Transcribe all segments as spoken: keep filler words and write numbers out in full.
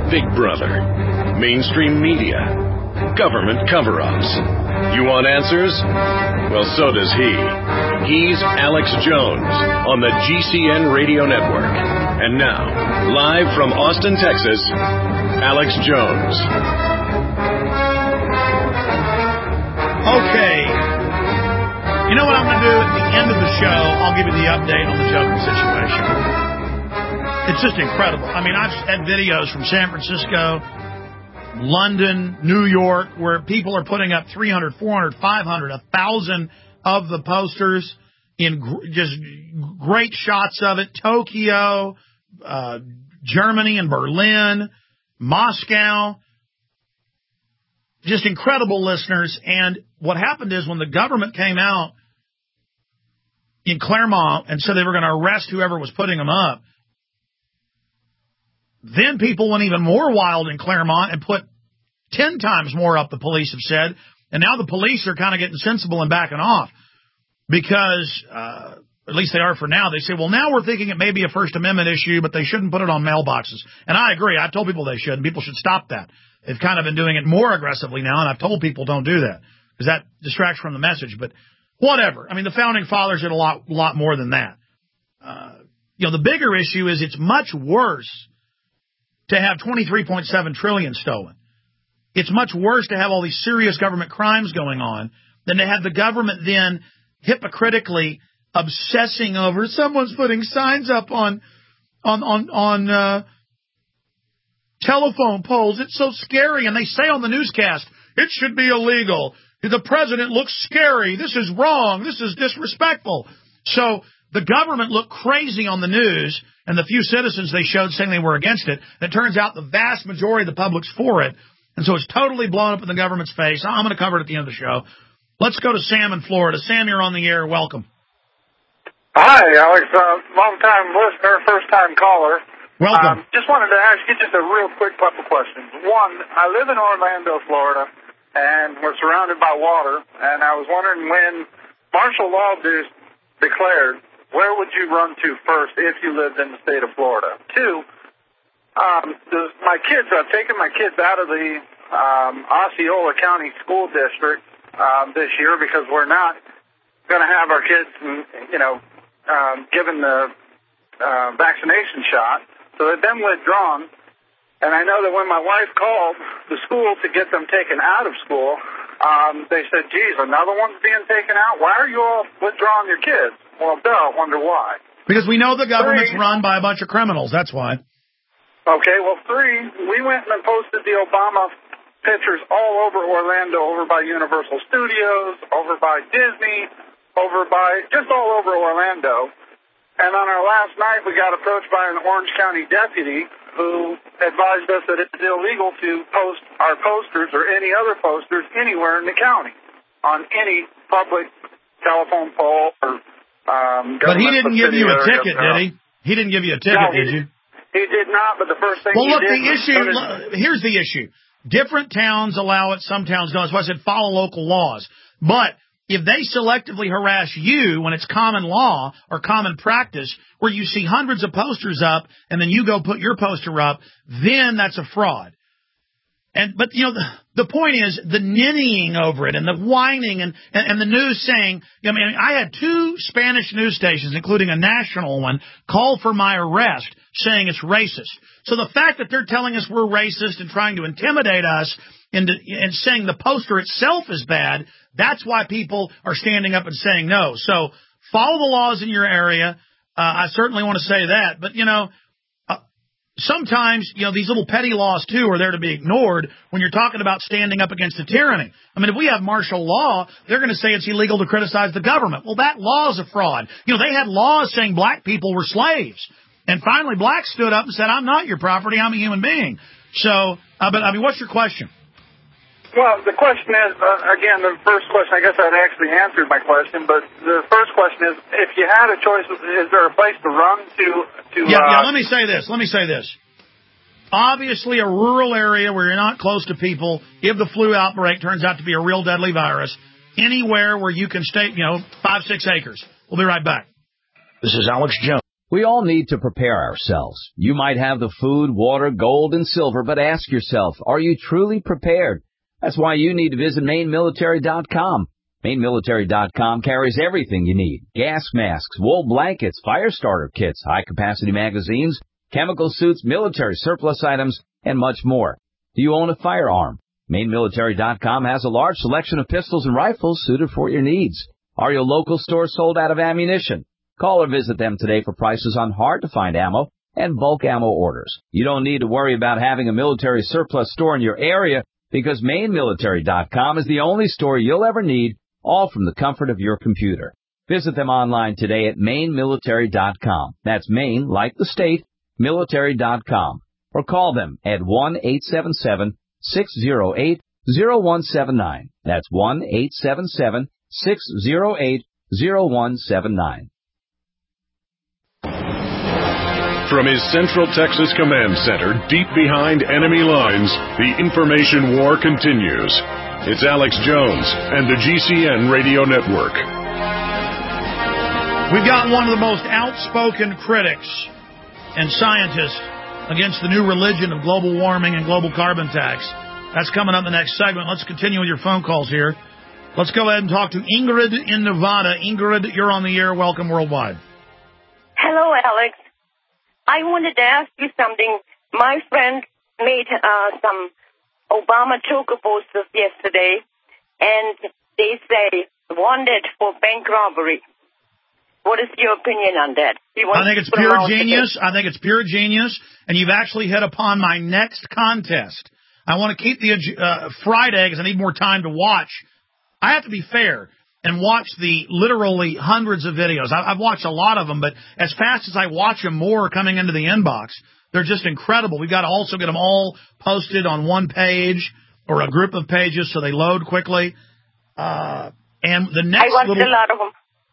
Big Brother, mainstream media, government cover-ups. You want answers? Well, so does he. He's Alex Jones on the G C N Radio Network. And now, live from Austin, Texas, Alex Jones. Okay. You know what I'm going to do at the end of the show? I'll give you the update on the Joker situation. It's just incredible. I mean, I've had videos from San Francisco, London, New York, where people are putting up three hundred, four hundred, five hundred, one thousand of the posters in gr- just great shots of it. Tokyo, uh, Germany and Berlin, Moscow. Just incredible, listeners. And what happened is when the government came out in Claremont and said they were going to arrest whoever was putting them up, then people went even more wild in Claremont and put ten times more up, the police have said. And now the police are kind of getting sensible and backing off because, uh, at least they are for now. They say, well, now we're thinking it may be a First Amendment issue, but they shouldn't put it on mailboxes. And I agree. I've told people they should, and people should stop that. They've kind of been doing it more aggressively now, and I've told people don't do that because that distracts from the message. But whatever. I mean, the Founding Fathers did a lot, lot more than that. Uh, you know, the bigger issue is it's much worse to have twenty-three point seven trillion dollars stolen. It's much worse to have all these serious government crimes going on than to have the government then hypocritically obsessing over someone's putting signs up on on on on uh, telephone poles. It's so scary, and they say on the newscast it should be illegal. The president looks scary. This is wrong. This is disrespectful. So the government looked crazy on the news, and the few citizens they showed saying they were against it. And it turns out the vast majority of the public's for it. And so it's totally blown up in the government's face. I'm going to cover it at the end of the show. Let's go to Sam in Florida. Sam, you're on the air. Welcome. Hi, Alex. Uh, long-time listener, first-time caller. Welcome. Um, just wanted to ask you just a real quick couple questions. One, I live in Orlando, Florida, and we're surrounded by water. And I was wondering when martial law is declared, where would you run to first if you lived in the state of Florida? Two, um, does my kids, I've taken my kids out of the um, Osceola County School District um, this year because we're not going to have our kids, you know, um, given the uh, vaccination shot. So they've been withdrawn. And I know that when my wife called the school to get them taken out of school, um, they said, geez, another one's being taken out? Why are you all withdrawing your kids? Well, duh, wonder why. Because we know the government's three, run by a bunch of criminals. That's why. Okay, well, three, we went and posted the Obama pictures all over Orlando, over by Universal Studios, over by Disney, over by, just all over Orlando. And on our last night, we got approached by an Orange County deputy who advised us that it's illegal to post our posters or any other posters anywhere in the county on any public telephone pole or Um, but he didn't give you a ticket, did he? He didn't give you a ticket, no, he, did you? He did not, but the first thing well, he look, did... the issue, was... here's the issue. Different towns allow it, some towns don't. That's why I said follow local laws. But if they selectively harass you when it's common law or common practice where you see hundreds of posters up and then you go put your poster up, then that's a fraud. And, but, you know, the, the point is the ninnying over it and the whining and, and, and the news saying, I mean, I had two Spanish news stations, including a national one, call for my arrest saying it's racist. So the fact that they're telling us we're racist and trying to intimidate us into, and saying the poster itself is bad, that's why people are standing up and saying no. So follow the laws in your area. Uh, I certainly want to say that. But, you know, sometimes, you know, these little petty laws, too, are there to be ignored when you're talking about standing up against a tyranny. I mean, if we have martial law, they're going to say it's illegal to criticize the government. Well, that law is a fraud. You know, they had laws saying black people were slaves. And finally, blacks stood up and said, I'm not your property, I'm a human being. So, uh, but, I mean, what's your question? Well, the question is, uh, again, the first question, I guess I'd actually answered my question, but the first question is, if you had a choice, is there a place to run to? to yeah, uh, yeah, let me say this. Let me say this. Obviously, a rural area where you're not close to people, if the flu outbreak turns out to be a real deadly virus, anywhere where you can stay, you know, five, six acres. We'll be right back. This is Alex Jones. We all need to prepare ourselves. You might have the food, water, gold, and silver, but ask yourself, are you truly prepared? That's why you need to visit Maine Military dot com. Maine Military dot com carries everything you need. Gas masks, wool blankets, fire starter kits, high-capacity magazines, chemical suits, military surplus items, and much more. Do you own a firearm? Maine Military dot com has a large selection of pistols and rifles suited for your needs. Are your local stores sold out of ammunition? Call or visit them today for prices on hard-to-find ammo and bulk ammo orders. You don't need to worry about having a military surplus store in your area because Maine Military dot com is the only store you'll ever need, all from the comfort of your computer. Visit them online today at Maine Military dot com. That's Maine, like the state, military dot com. Or call them at one eight seven seven, six zero eight, zero one seven nine. That's one eight seven seven, six zero eight, zero one seven nine. From his Central Texas Command Center, deep behind enemy lines, the information war continues. It's Alex Jones and the G C N Radio Network. We've got one of the most outspoken critics and scientists against the new religion of global warming and global carbon tax. That's coming up in the next segment. Let's continue with your phone calls here. Let's go ahead and talk to Ingrid in Nevada. Ingrid, you're on the air. Welcome worldwide. Hello, Alex. I wanted to ask you something. My friend made uh, some Obama choker posters yesterday, and they say, wanted for bank robbery. What is your opinion on that? I think it's pure genius. I think it's pure genius, and you've actually hit upon my next contest. I want to keep the uh, Friday because I need more time to watch. I have to be fair and watch the literally hundreds of videos. I, I've watched a lot of them, but as fast as I watch them, more are coming into the inbox. They're just incredible. We've got to also get them all posted on one page or a group of pages so they load quickly. Uh, and the next I watched little, a lot of them.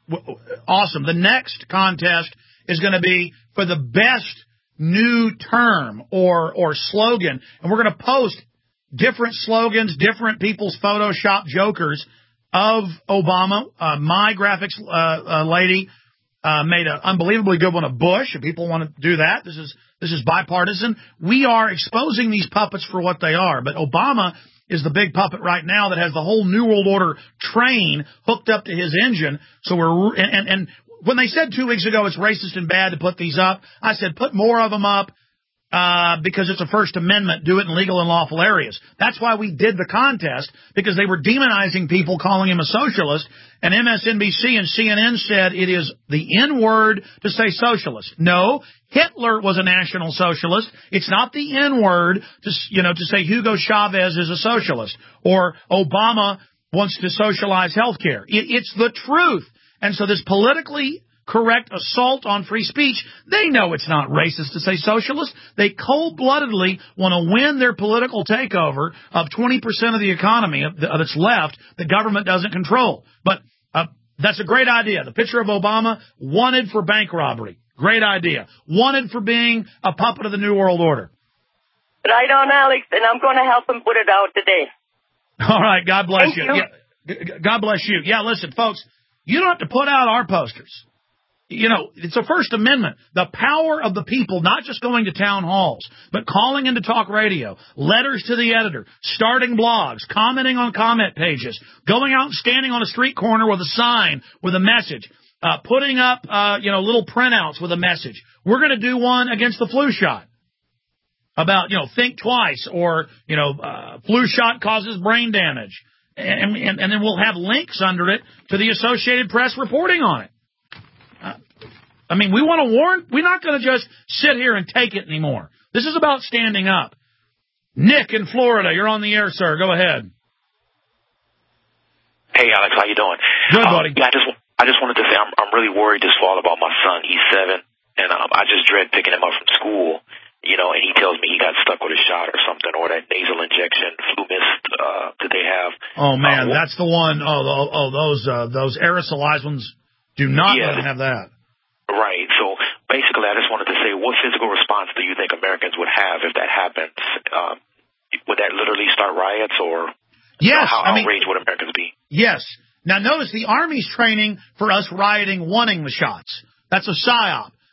Awesome. The next contest is going to be for the best new term or or slogan, and we're going to post different slogans, different people's Photoshop jokers of Obama. Uh, my graphics uh, uh, lady uh, made an unbelievably good one of Bush, and people want to do that. This is this is bipartisan. We are exposing these puppets for what they are, but Obama is the big puppet right now that has the whole New World Order train hooked up to his engine. So we're and, and, and when they said two weeks ago it's racist and bad to put these up, I said put more of them up uh, because it's a First Amendment. Do it in legal and lawful areas. That's why we did the contest, because they were demonizing people, calling him a socialist. And M S N B C and C N N said it is the N word to say socialist. No, Hitler was a National Socialist. It's not the N word to, you know, to say Hugo Chavez is a socialist or Obama wants to socialize health care. It, it's the truth. And so this politically correct assault on free speech, they know it's not racist to say socialist. They cold-bloodedly want to win their political takeover of twenty percent of the economy that's left that government doesn't control. But uh, that's a great idea. The picture of Obama, wanted for bank robbery. Great idea. Wanted for being a puppet of the New World Order. Right on, Alex, and I'm going to help him put it out today. All right. God bless Thank you. you. Yeah, God bless you. Yeah, listen, folks, you don't have to put out our posters. You know, it's a First Amendment. The power of the people, not just going to town halls, but calling into talk radio, letters to the editor, starting blogs, commenting on comment pages, going out and standing on a street corner with a sign with a message, uh, putting up, uh, you know, little printouts with a message. We're going to do one against the flu shot about, you know, think twice, or, you know, uh, flu shot causes brain damage. And, and, and then we'll have links under it to the Associated Press reporting on it. I mean, we want to warn. We're not going to just sit here and take it anymore. This is about standing up. Nick in Florida, you're on the air, sir. Go ahead. Hey, Alex, how you doing? Good, um, buddy. Yeah, I just I just wanted to say I'm I'm really worried this fall about my son. He's seven, and um, I just dread picking him up from school. You know, and he tells me he got stuck with a shot or something, or that nasal injection, flu mist uh, that they have. Oh man, uh, that's the one. Oh, oh, oh those uh, those aerosolized ones do not yeah, have that. Right. So basically, I just wanted to say, what physical response do you think Americans would have if that happens? Um, would that literally start riots, or yes, you know, how I mean, outraged would Americans be? Yes. Now notice the Army's training for us rioting, wanting the shots. That's a psyop.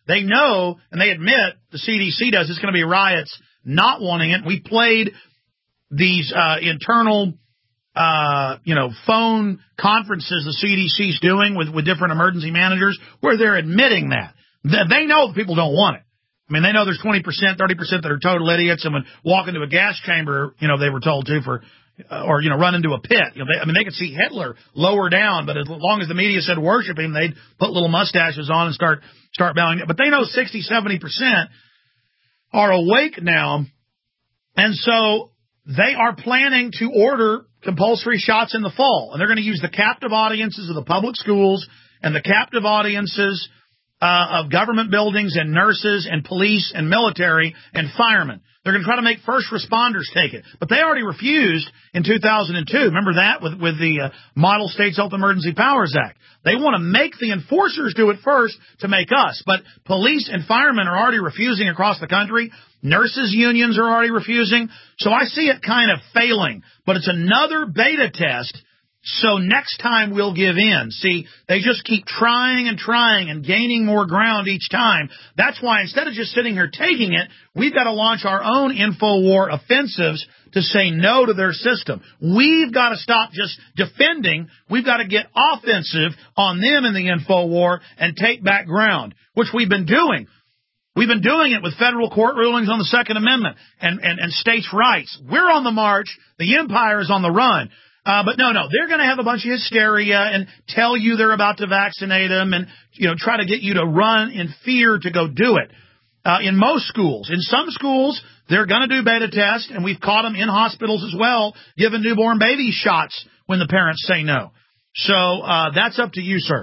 They know, and they admit, the C D C does, it's going to be riots, not wanting it. We played these uh, internal, uh, you know, phone conferences the C D C's doing with, with different emergency managers where they're admitting that. They know people don't want it. I mean, they know there's twenty percent, thirty percent that are total idiots and would walk into a gas chamber, you know, they were told to for, uh, or, you know, run into a pit. You know, they, I mean, they could see Hitler lower down, but as long as the media said worship him, they'd put little mustaches on and start, start bowing. But they know sixty, seventy percent are awake now. And so they are planning to order compulsory shots in the fall. And they're going to use the captive audiences of the public schools and the captive audiences Uh, of government buildings and nurses and police and military and firemen. They're going to try to make first responders take it. But they already refused in two thousand two. Remember that with, with the uh, Model States Health Emergency Powers Act. They want to make the enforcers do it first to make us. But police and firemen are already refusing across the country. Nurses unions are already refusing. So I see it kind of failing. But it's another beta test. So next time we'll give in. See, they just keep trying and trying and gaining more ground each time. That's why instead of just sitting here taking it, we've got to launch our own InfoWar offensives to say no to their system. We've got to stop just defending. We've got to get offensive on them in the InfoWar and take back ground, which we've been doing. We've been doing it with federal court rulings on the Second Amendment and, and, and states' rights. We're on the march. The empire is on the run. Uh, but no, no, they're going to have a bunch of hysteria and tell you they're about to vaccinate them and, you know, try to get you to run in fear to go do it. Uh, in most schools, in some schools, they're going to do beta tests, and we've caught them in hospitals as well, giving newborn babies shots when the parents say no. So, uh, that's up to you, sir.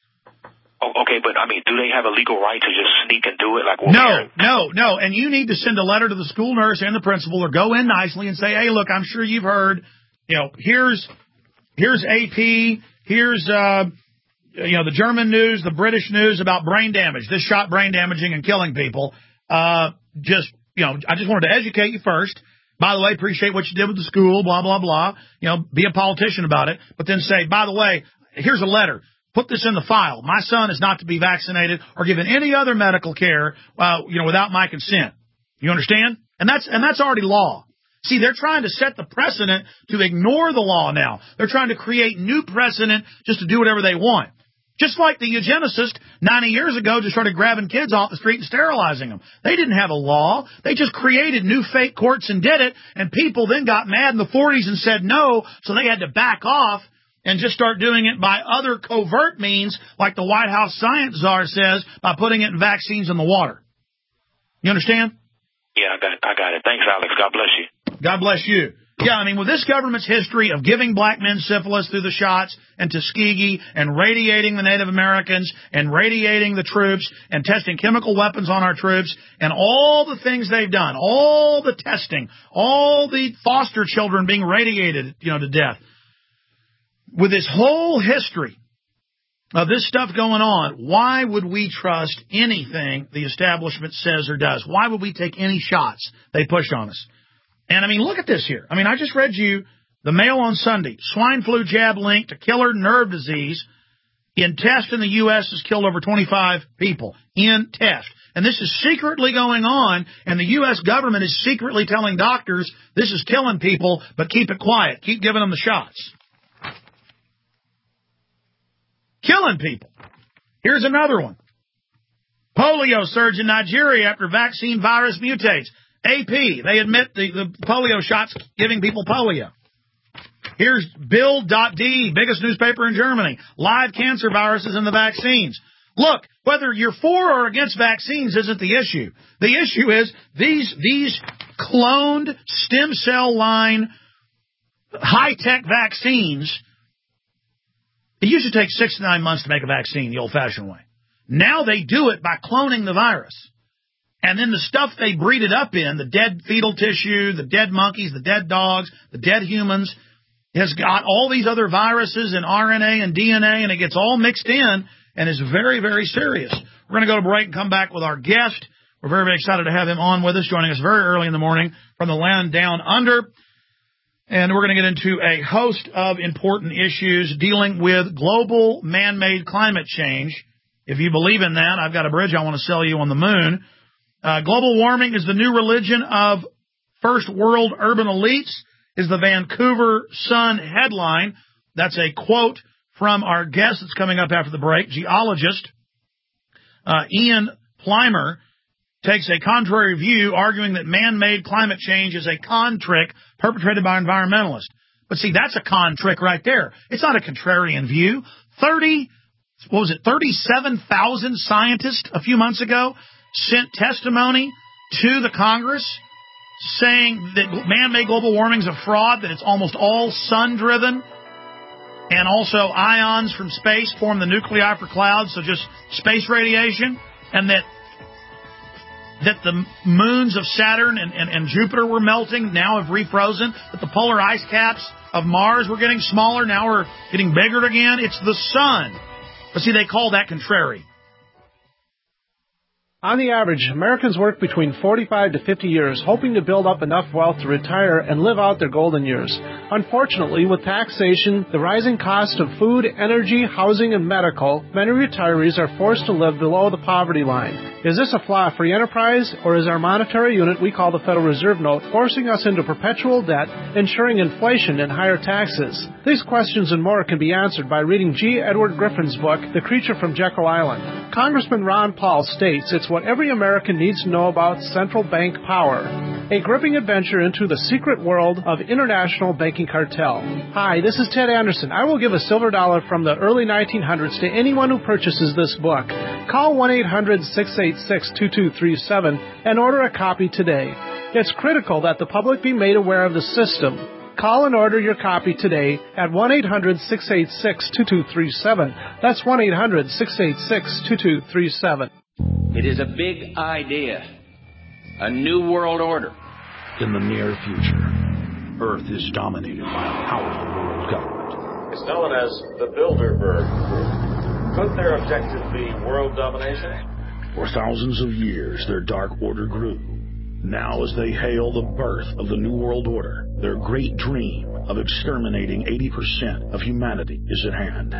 Oh, okay, but I mean, do they have a legal right to just sneak and do it? Like, well, no, no, no. And you need to send a letter to the school nurse and the principal, or go in nicely and say, hey, look, I'm sure you've heard. You know, here's here's A P, here's, uh, you know, the German news, the British news about brain damage. This shot brain damaging and killing people. Uh, just, you know, I just wanted to educate you first. By the way, appreciate what you did with the school, blah, blah, blah. You know, be a politician about it. But then say, by the way, here's a letter. Put this in the file. My son is not to be vaccinated or given any other medical care, uh, you know, without my consent. You understand? And that's, and that's already law. See, they're trying to set the precedent to ignore the law now. They're trying to create new precedent just to do whatever they want. Just like the eugenicist ninety years ago just started grabbing kids off the street and sterilizing them. They didn't have a law. They just created new fake courts and did it, and people then got mad in the forties and said no, so they had to back off and just start doing it by other covert means, like the White House science czar says, by putting it in vaccines in the water. You understand? Yeah, I got it. I got it. Thanks, Alex. God bless you. God bless you. Yeah, I mean, with this government's history of giving black men syphilis through the shots and Tuskegee and radiating the Native Americans and radiating the troops and testing chemical weapons on our troops and all the things they've done, all the testing, all the foster children being radiated, you know, to death. With this whole history of this stuff going on, why would we trust anything the establishment says or does? Why would we take any shots they push on us? And, I mean, look at this here. I mean, I just read you the Mail on Sunday. Swine flu jab linked to killer nerve disease in test in the U S has killed over twenty-five people in test. And this is secretly going on, and the U S government is secretly telling doctors this is killing people, but keep it quiet. Keep giving them the shots. Killing people. Here's another one. Polio surge in Nigeria after vaccine virus mutates. A P, they admit the, the polio shots giving people polio. Here's Bild dot D, biggest newspaper in Germany. Live cancer viruses in the vaccines. Look, whether you're for or against vaccines isn't the issue. The issue is these, these cloned stem cell line high-tech vaccines. It used to take six to nine months to make a vaccine the old-fashioned way. Now they do it by cloning the virus. And then the stuff they breed it up in, the dead fetal tissue, the dead monkeys, the dead dogs, the dead humans, has got all these other viruses and R N A and D N A, and it gets all mixed in and is very, very serious. We're going to go to break and come back with our guest. We're very, very excited to have him on with us, joining us very early in the morning from the land down under. And we're going to get into a host of important issues dealing with global man-made climate change. If you believe in that, I've got a bridge I want to sell you on the moon. Uh, global warming is the new religion of first world urban elites is the Vancouver Sun headline. That's a quote from our guest that's coming up after the break. Geologist uh, Ian Plimer takes a contrary view, arguing that man-made climate change is a con trick perpetrated by environmentalists. But see, that's a con trick right there. It's not a contrarian view. Thirty, what was it, thirty-seven thousand scientists a few months ago sent testimony to the Congress saying that man-made global warming is a fraud, that it's almost all sun-driven, and also ions from space form the nuclei for clouds, so just space radiation, and that that the moons of Saturn and, and, and Jupiter were melting, now have refrozen, that the polar ice caps of Mars were getting smaller, now we're getting bigger again. It's the sun. But see, they call that contrary. On the average, Americans work between forty-five to fifty years, hoping to build up enough wealth to retire and live out their golden years. Unfortunately, with taxation, the rising cost of food, energy, housing, and medical, many retirees are forced to live below the poverty line. Is this a flaw free enterprise, or is our monetary unit we call the Federal Reserve Note forcing us into perpetual debt, ensuring inflation and higher taxes? These questions and more can be answered by reading G. Edward Griffin's book, The Creature from Jekyll Island. Congressman Ron Paul states it's what every American needs to know about central bank power. A gripping adventure into the secret world of international banking cartel. Hi, this is Ted Anderson. I will give a silver dollar from the early nineteen hundreds to anyone who purchases this book. Call one eight hundred six eight six two two three seven and order a copy today. It's critical that the public be made aware of the system. Call and order your copy today at one eight hundred six eight six two two three seven. That's one eight hundred six eight six two two three seven. It is a big idea, a new world order. In the near future, Earth is dominated by a powerful world government. It's known as the Bilderberg Group. Could their objective be world domination? For thousands of years, their dark order grew. Now, as they hail the birth of the New World Order, their great dream of exterminating eighty percent of humanity is at hand.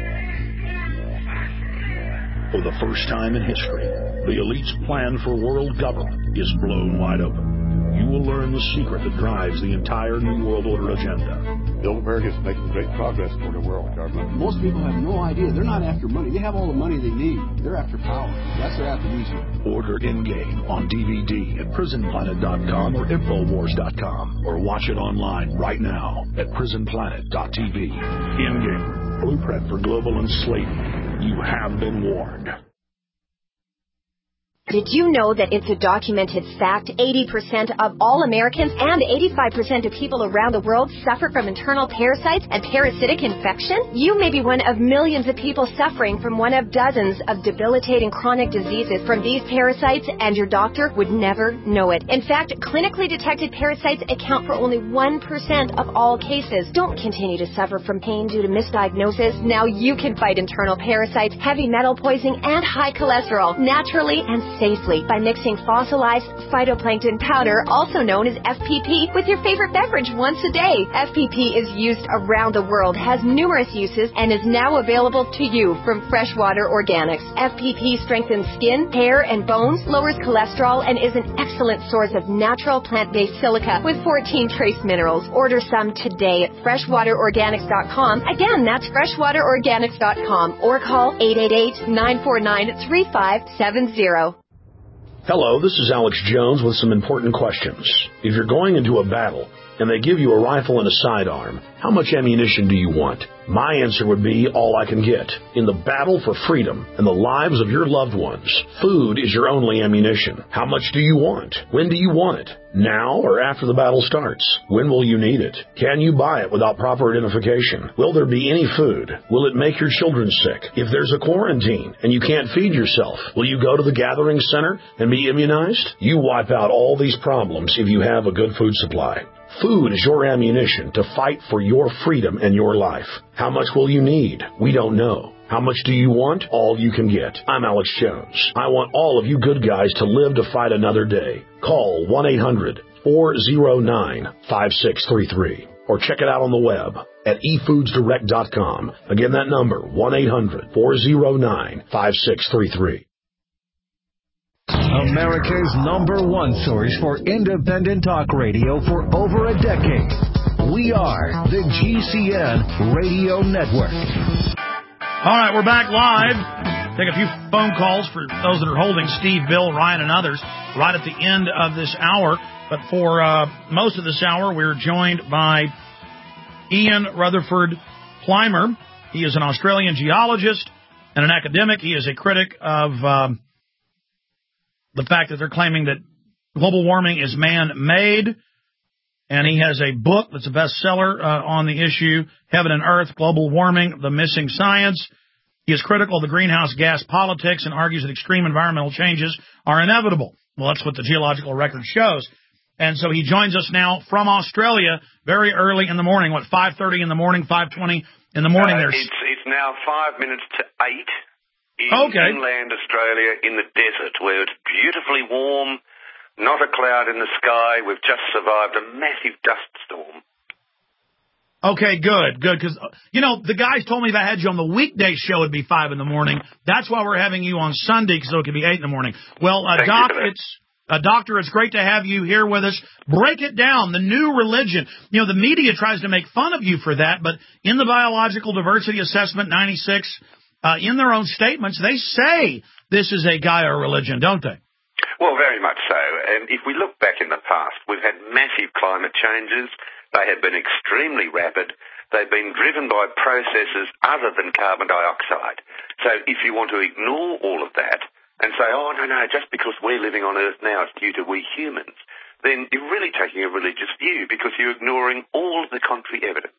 For the first time in history, the elite's plan for world government is blown wide open. You will learn the secret that drives the entire New World Order agenda. Bilderberg is making great progress toward a world government. Most people have no idea. They're not after money. They have all the money they need. They're after power. That's their after these. Order Endgame on D V D at prison planet dot com or infowars dot com, or watch it online right now at prison planet dot t v. Endgame, blueprint for global enslavement. You have been warned. Did you know that it's a documented fact eighty percent of all Americans and eighty-five percent of people around the world suffer from internal parasites and parasitic infection? You may be one of millions of people suffering from one of dozens of debilitating chronic diseases from these parasites, and your doctor would never know it. In fact, clinically detected parasites account for only one percent of all cases. Don't continue to suffer from pain due to misdiagnosis. Now you can fight internal parasites, heavy metal poisoning, and high cholesterol naturally and safely by mixing fossilized phytoplankton powder, also known as F P P, with your favorite beverage once a day. F P P is used around the world, has numerous uses, and is now available to you from Freshwater Organics. F P P strengthens skin, hair, and bones, lowers cholesterol, and is an excellent source of natural plant-based silica with fourteen trace minerals. Order some today at freshwater organics dot com. Again, that's freshwater organics dot com, or call eight eight eight, nine four nine, three five seven zero. Hello, this is Alex Jones with some important questions. If you're going into a battle and they give you a rifle and a sidearm, how much ammunition do you want? My answer would be all I can get. In the battle for freedom and the lives of your loved ones, food is your only ammunition. How much do you want? When do you want it? Now or after the battle starts? When will you need it? Can you buy it without proper identification? Will there be any food? Will it make your children sick? If there's a quarantine and you can't feed yourself, will you go to the gathering center and be immunized? You wipe out all these problems if you have a good food supply. Food is your ammunition to fight for your freedom and your life. How much will you need? We don't know. How much do you want? All you can get. I'm Alex Jones. I want all of you good guys to live to fight another day. Call one eight hundred four oh nine five six three three. or check it out on the web at e foods direct dot com. Again, that number, one eight hundred four oh nine five six three three. America's number one source for independent talk radio for over a decade. We are the G C N Radio Network. All right, we're back live. Take a few phone calls for those that are holding, Steve, Bill, Ryan, and others, right at the end of this hour. But for uh, most of this hour, we're joined by Ian Rutherford Plimer. He is an Australian geologist and an academic. He is a critic of um, the fact that they're claiming that global warming is man-made. And he has a book that's a bestseller uh, on the issue, Heaven and Earth, Global Warming, The Missing Science. He is critical of the greenhouse gas politics and argues that extreme environmental changes are inevitable. Well, that's what the geological record shows. And so he joins us now from Australia very early in the morning. What, five thirty in the morning, five twenty in the morning? Uh, There's... it's, it's now five minutes to eight in okay. inland Australia in the desert where it's beautifully warm, not a cloud in the sky. We've just survived a massive dust storm. Okay, good, good. Because, you know, the guys told me if I had you on the weekday show, it'd be five in the morning. That's why we're having you on Sunday, so it could be eight in the morning. Well, uh, Doc, it's... Uh, doctor, it's great to have you here with us. Break it down, the new religion. You know, the media tries to make fun of you for that, but in the Biological Diversity Assessment ninety-six, uh, in their own statements, they say this is a Gaia religion, don't they? Well, very much so. And if we look back in the past, we've had massive climate changes. They have been extremely rapid. They've been driven by processes other than carbon dioxide. So if you want to ignore all of that, and say, oh, no, no, just because we're living on Earth now, it's due to we humans, then you're really taking a religious view because you're ignoring all of the contrary evidence.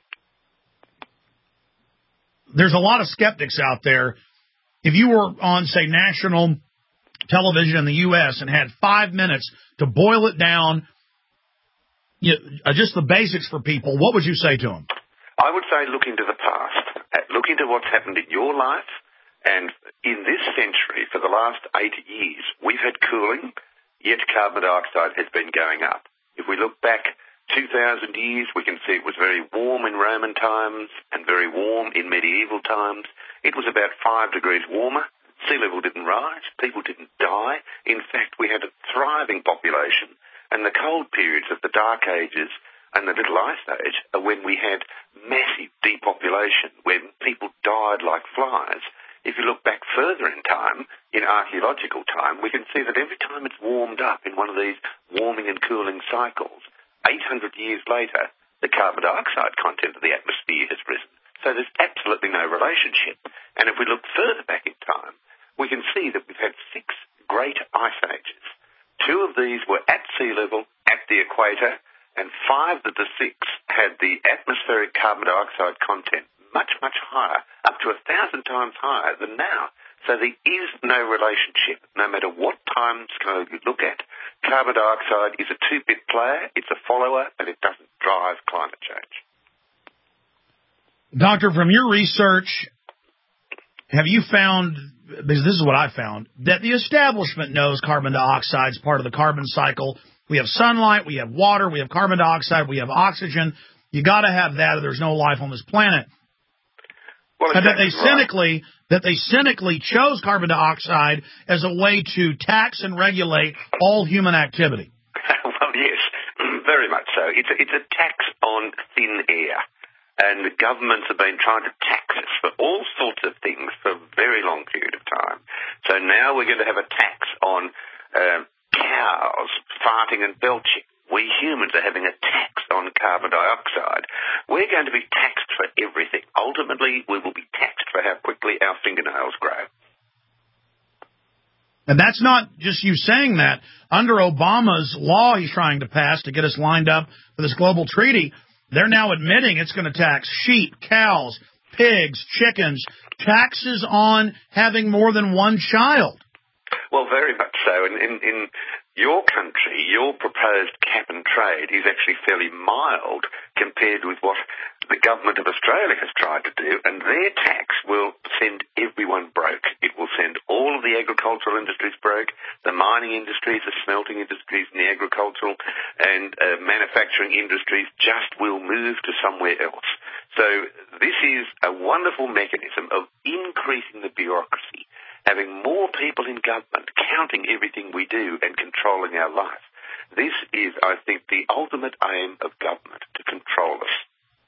There's a lot of skeptics out there. If you were on, say, national television in the U S and had five minutes to boil it down, you know, just the basics for people, what would you say to them? I would say look into the past. Look into what's happened in your life. And in this century, for the last eighty years, we've had cooling, yet carbon dioxide has been going up. If we look back two thousand years, we can see it was very warm in Roman times and very warm in medieval times. It was about five degrees warmer. Sea level didn't rise. People didn't die. In fact, we had a thriving population. And the cold periods of the Dark Ages and the Little Ice Age are when we had massive depopulation, when people died like flies. If you look back further in time, in archaeological time, we can see that every time it's warmed up in one of these warming and cooling cycles, eight hundred years later, the carbon dioxide content of the atmosphere has risen. So there's absolutely no relationship. And if we look further back in time, we can see that we've had six great ice ages. Two of these were at sea level, at the equator, and five of the six had the atmospheric carbon dioxide content much, much higher, up to a thousand times higher than now. So there is no relationship, no matter what time scale you look at. Carbon dioxide is a two-bit player, it's a follower, but it doesn't drive climate change. Doctor, from your research, have you found, because this is what I found, that the establishment knows carbon dioxide is part of the carbon cycle? We have sunlight, we have water, we have carbon dioxide, we have oxygen. You got to have that or there's no life on this planet. Well, and that they right. cynically that they cynically chose carbon dioxide as a way to tax and regulate all human activity. Well, yes, very much so. It's a, it's a tax on thin air, and the governments have been trying to tax us for all sorts of things for a very long period of time. So now we're going to have a tax on uh, cows farting and belching. We humans are having a tax on carbon dioxide. We're going to be taxed for everything. Ultimately, we will be taxed for how quickly our fingernails grow. And that's not just you saying that. Under Obama's law he's trying to pass to get us lined up for this global treaty, they're now admitting it's going to tax sheep, cows, pigs, chickens, taxes on having more than one child. Well, very much so. And in, in your country, your proposed cap and trade is actually fairly mild compared with what the government of Australia has tried to do, and their tax will send everyone broke. It will send all of the agricultural industries broke, the mining industries, the smelting industries, and the agricultural and uh, manufacturing industries just will move to somewhere else. So this is a wonderful mechanism of increasing the bureaucracy, having more people in government counting everything we do and controlling our life. This is, I think, the ultimate aim of government, to control us.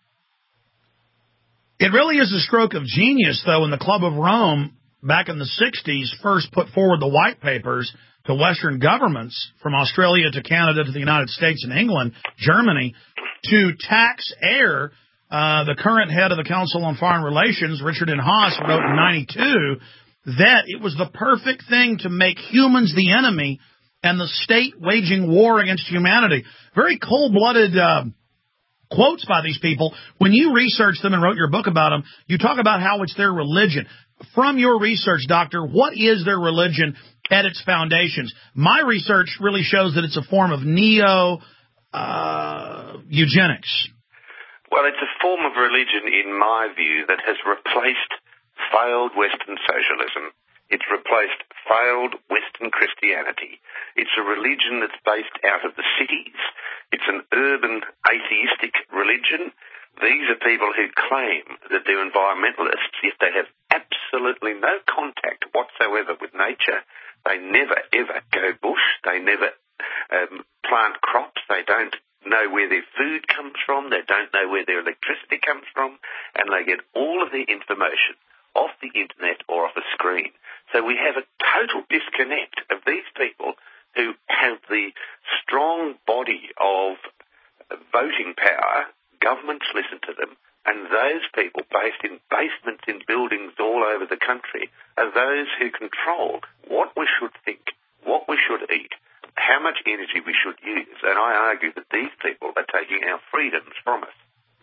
It really is a stroke of genius, though, when the Club of Rome back in the sixties first put forward the white papers to Western governments, from Australia to Canada to the United States and England, Germany, to tax air. Uh, the current head of the Council on Foreign Relations, Richard N. Haas, wrote in ninety-two that it was the perfect thing to make humans the enemy and the state waging war against humanity. Very cold-blooded uh, quotes by these people. When you researched them and wrote your book about them, you talk about how it's their religion. From your research, Doctor, what is their religion at its foundations? My research really shows that it's a form of neo uh, eugenics. Well, it's a form of religion, in my view, that has replaced failed Western socialism. It's replaced failed Western Christianity. It's a religion that's based out of the cities. It's an urban atheistic religion. These are people who claim that they're environmentalists, yet they have absolutely no contact whatsoever with nature. They never, ever go bush. They never um, plant crops. They don't know where their food comes from. They don't know where their electricity comes from. And they get all of their information off the internet or off a screen. So we have a total disconnect of these people who have the strong body of voting power. Governments listen to them, and those people based in basements in buildings all over the country are those who control what we should think, what we should eat, how much energy we should use. And I argue that these people are taking our freedoms from us.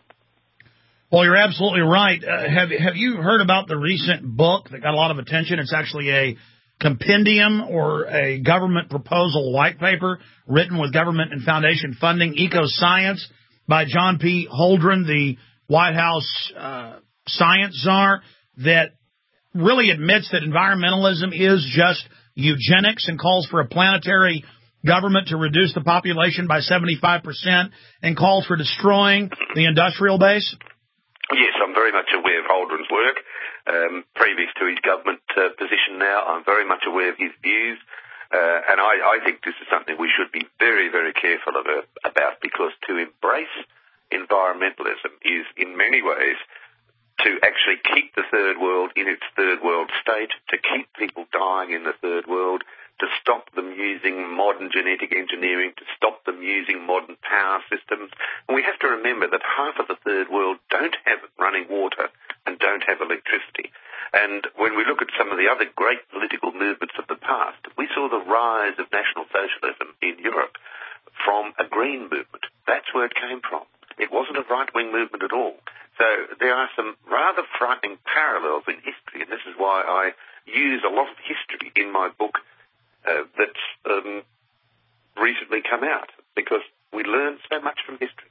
Well, you're absolutely right. Uh, have have you heard about the recent book that got a lot of attention? It's actually a compendium or a government proposal white paper written with government and foundation funding, Eco-Science, by John P. Holdren, the White House uh, science czar, that really admits that environmentalism is just eugenics and calls for a planetary government to reduce the population by seventy-five percent and calls for destroying the industrial base? Yes, I'm very much aware of Holdren's work. Um, previous to his government uh, position now, I'm very much aware of his views. Uh, and I, I think this is something we should be very, very careful of, uh, about, because to embrace environmentalism is in many ways to actually keep the third world in its third world state, to keep people dying in the third world, to stop them using modern genetic engineering, to stop them using modern power systems. And we have to remember that half of the third world don't have running water and don't have electricity. And when we look at some of the other great political movements of the past, we saw the rise of National Socialism in Europe from a green movement. That's where it came from. It wasn't a right-wing movement at all. So there are some rather frightening parallels in history, and this is why I use a lot of history in my book uh, that's um, recently come out, because we learn so much from history.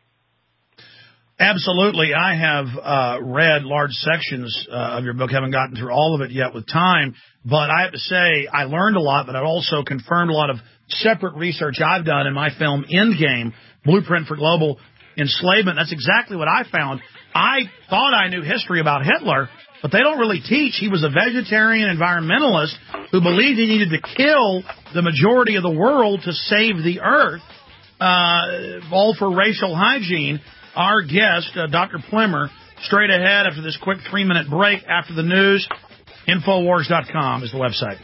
Absolutely. I have uh, read large sections uh, of your book. Haven't gotten through all of it yet with time, but I have to say I learned a lot, but I've also confirmed a lot of separate research I've done in my film Endgame, Blueprint for Global Enslavement. That's exactly what I found. I thought I knew history about Hitler, but they don't really teach. He was a vegetarian environmentalist who believed he needed to kill the majority of the world to save the earth, uh, all for racial hygiene. Our guest, uh, Doctor Plimmer, straight ahead after this quick three-minute break after the news. Infowars dot com is the website.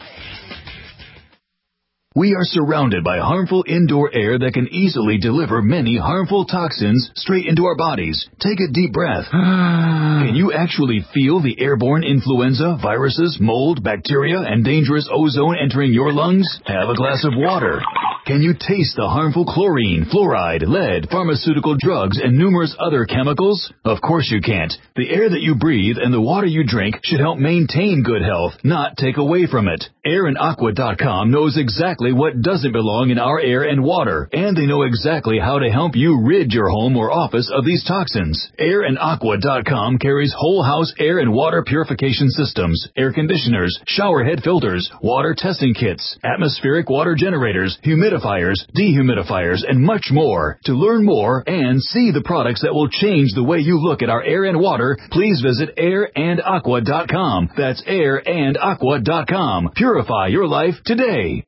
We are surrounded by harmful indoor air that can easily deliver many harmful toxins straight into our bodies. Take a deep breath. Can you actually feel the airborne influenza, viruses, mold, bacteria, and dangerous ozone entering your lungs? Have a glass of water. Can you taste the harmful chlorine, fluoride, lead, pharmaceutical drugs, and numerous other chemicals? Of course you can't. The air that you breathe and the water you drink should help maintain good health, not take away from it. air and aqua dot com knows exactly what doesn't belong in our air and water, and they know exactly how to help you rid your home or office of these toxins. air and aqua dot com carries whole house air and water purification systems, air conditioners, shower head filters, water testing kits, atmospheric water generators, humidifiers, dehumidifiers, and much more. To learn more and see the products that will change the way you look at our air and water, please visit air and aqua dot com. That's air and aqua dot com. Purify your life today.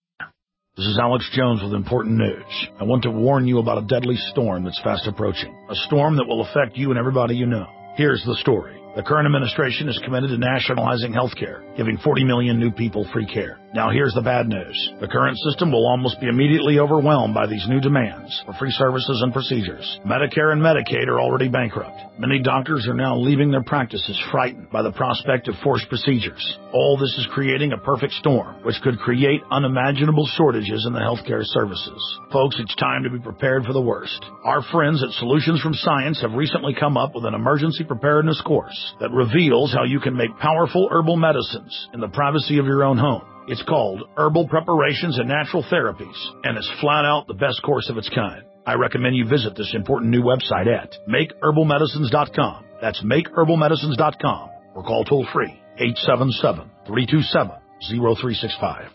This is Alex Jones with important news. I want to warn you about a deadly storm that's fast approaching. A storm that will affect you and everybody you know. Here's the story. The current administration is committed to nationalizing health care, giving forty million new people free care. Now here's the bad news. The current system will almost be immediately overwhelmed by these new demands for free services and procedures. Medicare and Medicaid are already bankrupt. Many doctors are now leaving their practices frightened by the prospect of forced procedures. All this is creating a perfect storm, which could create unimaginable shortages in the healthcare services. Folks, it's time to be prepared for the worst. Our friends at Solutions from Science have recently come up with an emergency preparedness course that reveals how you can make powerful herbal medicines in the privacy of your own home. It's called Herbal Preparations and Natural Therapies, and it's flat out the best course of its kind. I recommend you visit this important new website at make herbal medicines dot com. That's make herbal medicines dot com, or call toll-free eight seven seven, three two seven, zero three six five.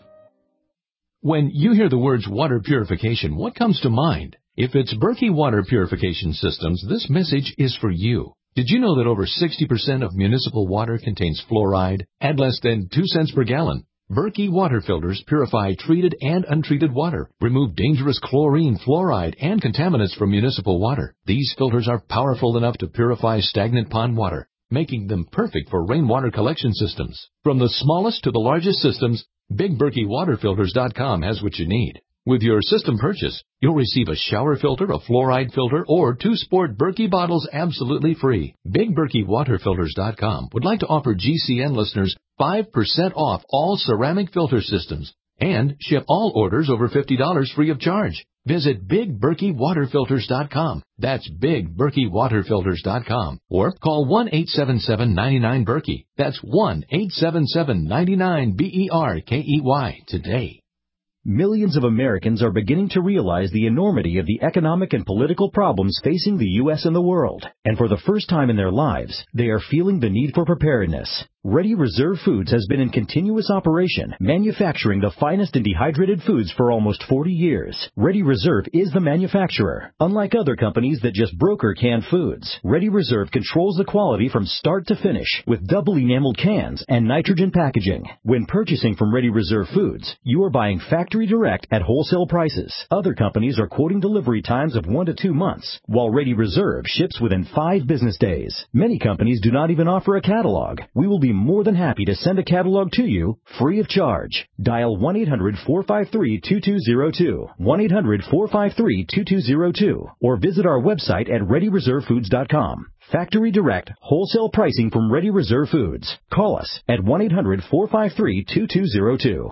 When you hear the words water purification, what comes to mind? If it's Berkey Water Purification Systems, this message is for you. Did you know that over sixty percent of municipal water contains fluoride at less than two cents per gallon? Berkey water filters purify treated and untreated water, remove dangerous chlorine, fluoride, and contaminants from municipal water. These filters are powerful enough to purify stagnant pond water, making them perfect for rainwater collection systems. From the smallest to the largest systems, Big Berkey Water Filters dot com has what you need. With your system purchase, you'll receive a shower filter, a fluoride filter, or two sport Berkey bottles absolutely free. Big Berkey Water Filters dot com would like to offer G C N listeners five percent off all ceramic filter systems and ship all orders over fifty dollars free of charge. Visit Big Berkey Water Filters dot com. That's Big Berkey Water Filters dot com. Or call one eight seven seven, nine nine, Berkey. That's one eight seven seven, nine nine, B E R K E Y today. Millions of Americans are beginning to realize the enormity of the economic and political problems facing the U S and the world. And for the first time in their lives, they are feeling the need for preparedness. Ready Reserve Foods has been in continuous operation, manufacturing the finest and dehydrated foods for almost forty years. Ready Reserve is the manufacturer. Unlike other companies that just broker canned foods, Ready Reserve controls the quality from start to finish with double enameled cans and nitrogen packaging. When purchasing from Ready Reserve Foods, you are buying factory direct at wholesale prices. Other companies are quoting delivery times of one to two months, while Ready Reserve ships within five business days. Many companies do not even offer a catalog. We will be more than happy to send a catalog to you free of charge. Dial one eight hundred, four five three, two two zero two, one eight hundred, four five three, two two zero two, or visit our website at ready reserve foods dot com. Factory direct, wholesale pricing from Ready Reserve Foods. Call us at one eight hundred, four five three, two two zero two.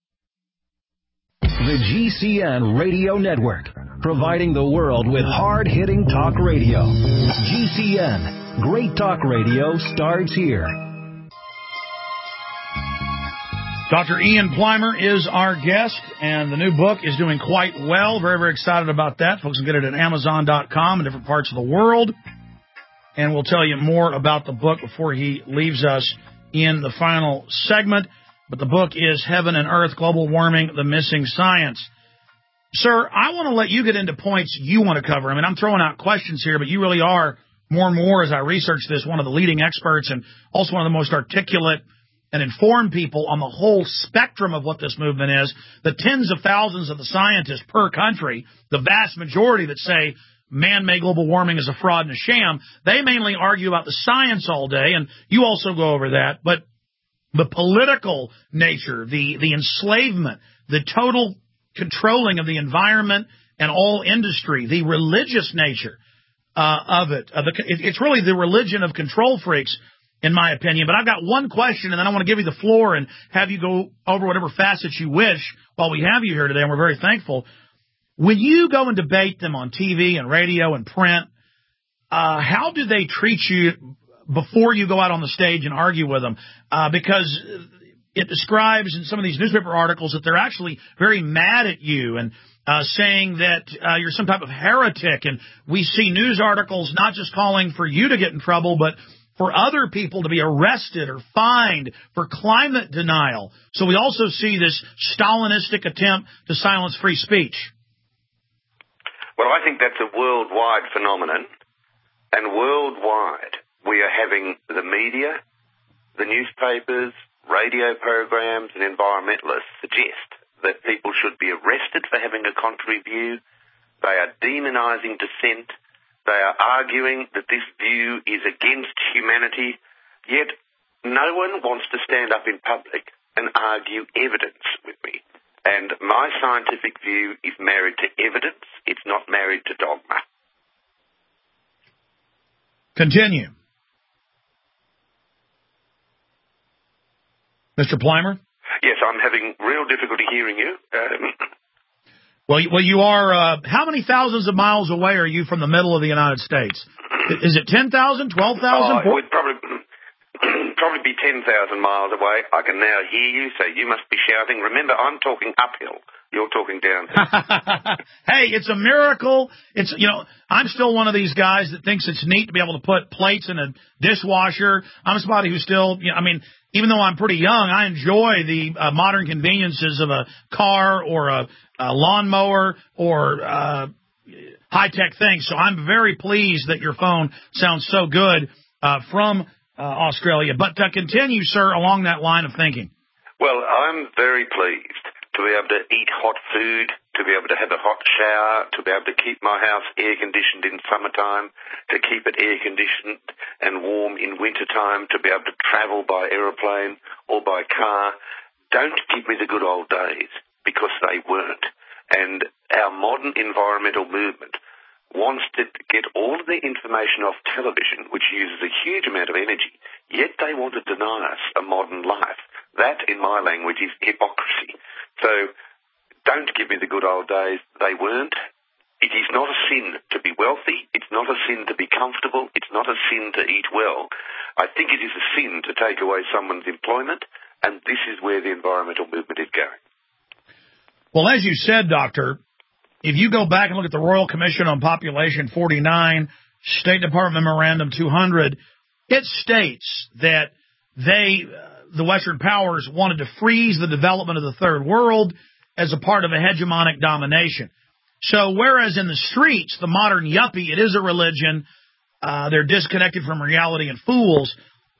The G C N Radio Network, providing the world with hard-hitting talk radio. G C N, great talk radio starts here. Doctor Ian Plimer is our guest, and the new book is doing quite well. Very, very excited about that. Folks can get it at amazon dot com in different parts of the world. And we'll tell you more about the book before he leaves us in the final segment. But the book is Heaven and Earth, Global Warming, The Missing Science. Sir, I want to let you get into points you want to cover. I mean, I'm throwing out questions here, but you really are, more and more as I research this, one of the leading experts and also one of the most articulate and inform people on the whole spectrum of what this movement is. The tens of thousands of the scientists per country, the vast majority that say man-made global warming is a fraud and a sham, they mainly argue about the science all day, and you also go over that. But the political nature, the, the enslavement, the total controlling of the environment and all industry, the religious nature uh, of it, uh, the, it, it's really the religion of control freaks. in my opinion. But I've got one question, and then I want to give you the floor and have you go over whatever facets you wish while we have you here today, and we're very thankful. When you go and debate them on T V and radio and print, uh, how do they treat you before you go out on the stage and argue with them? Uh, because it describes in some of these newspaper articles that they're actually very mad at you and uh, saying that uh, you're some type of heretic. And we see news articles not just calling for you to get in trouble, but for other people to be arrested or fined for climate denial. So we also see this Stalinistic attempt to silence free speech. Well, I think that's a worldwide phenomenon. And worldwide, we are having the media, the newspapers, radio programs, and environmentalists suggest that people should be arrested for having a contrary view. They are demonizing dissent. They are arguing that this view is against humanity, yet no one wants to stand up in public and argue evidence with me. And my scientific view is married to evidence. It's not married to dogma. Continue. Mister Plimer? Yes, I'm having real difficulty hearing you. Um, Well, well, you are, uh, how many thousands of miles away are you from the middle of the United States? Is it ten thousand, twelve thousand? Oh, it would probably, probably be ten thousand miles away. I can now hear you, so you must be shouting. Remember, I'm talking uphill. You're talking downhill. Hey, it's a miracle. It's, you know, I'm still one of these guys that thinks it's neat to be able to put plates in a dishwasher. I'm somebody who still, you know, I mean, even though I'm pretty young, I enjoy the uh, modern conveniences of a car or a, a lawnmower or uh, high-tech things. So I'm very pleased that your phone sounds so good uh, from uh, Australia. But uh, continue, sir, along that line of thinking. Well, I'm very pleased to be able to eat hot food, to be able to have a hot shower, to be able to keep my house air-conditioned in summertime, to keep it air-conditioned and warm in wintertime, to be able to travel by aeroplane or by car. Don't give me the good old days, because they weren't. And our modern environmental movement wants to get all of the information off television, which uses a huge amount of energy, yet they want to deny us a modern life. That, in my language, is hypocrisy. So don't give me the good old days. They weren't. It is not a sin to be wealthy. It's not a sin to be comfortable. It's not a sin to eat well. I think it is a sin to take away someone's employment, and this is where the environmental movement is going. Well, as you said, Doctor, if you go back and look at the Royal Commission on Population forty-nine, State Department Memorandum two hundred, it states that they, uh, the Western powers, wanted to freeze the development of the Third World as a part of a hegemonic domination. So whereas in the streets, the modern yuppie, it is a religion, uh, they're disconnected from reality and fools,